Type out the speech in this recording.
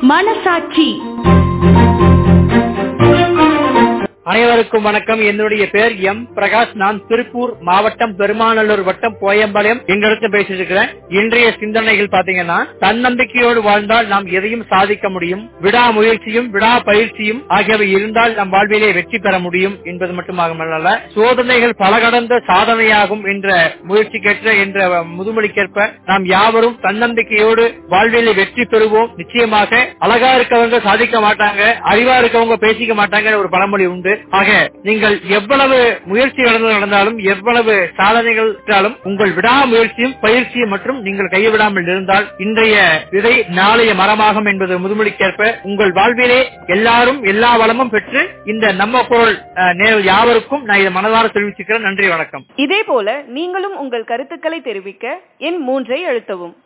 மனசாட்சி. அனைவருக்கும் வணக்கம். என்னுடைய பேர் எம் பிரகாஷ். நான் திருப்பூர் மாவட்டம் பெருமாநல்லூர் வட்டம் போயம்பாளையம் எங்களிடத்து பேசிட்டு இருக்கிறேன். இன்றைய சிந்தனைகள் பாத்தீங்கன்னா, தன்னம்பிக்கையோடு வாழ்ந்தால் நாம் எதையும் சாதிக்க முடியும், விடாமுயற்சியும் விடாபயிற்சியும் ஆகியவை இருந்தால் நம் வாழ்விலே வெற்றி பெற முடியும் என்பது மட்டுமல்ல, சோதனைகள் பல கடந்த சாதனையாகும் என்ற முயற்சிக்கேற்ற என்ற முதுமொழிக்கேற்ப நாம் யாவரும் தன்னம்பிக்கையோடு வாழ்விலே வெற்றி பெறுவோம். நிச்சயமாக அழகா இருக்கவங்க சாதிக்க மாட்டாங்க, அறிவா இருக்கவங்க பேசிக்க மாட்டாங்க ஒரு பழமொழி உண்டு. ஆக நீங்கள் எவ்வளவு முயற்சி நடந்தாலும் எவ்வளவு சாதனைகள் உங்கள் விடாமுயற்சியும் பயிற்சியும் மற்றும் நீங்கள் கைவிடாமல் இருந்தால் இன்றைய விதை நாளைய மரமாகும் என்பது முதுமொழிக்கேற்ப உங்கள் வாழ்விலே எல்லாரும் எல்லா வளமும் பெற்று இந்த நம்ம குரல் யாவருக்கும் நான் இதை மனதார தெரிவிச்சுக்கிறேன். நன்றி, வணக்கம். இதே போல நீங்களும் உங்கள் கருத்துக்களை தெரிவிக்க எண் 3 அழுத்தவும்.